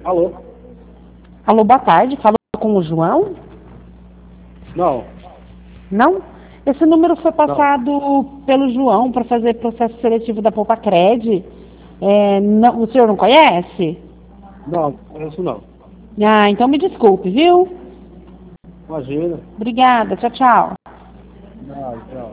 Alô? Alô, boa tarde. Falou com o João? Não. Não? Esse número foi passado pelo João para fazer processo seletivo da Poupa-Cred. Não, o senhor não conhece? Não, conheço não. Ah, então me desculpe, viu? Imagina. Obrigada. Tchau, tchau. Não, tchau.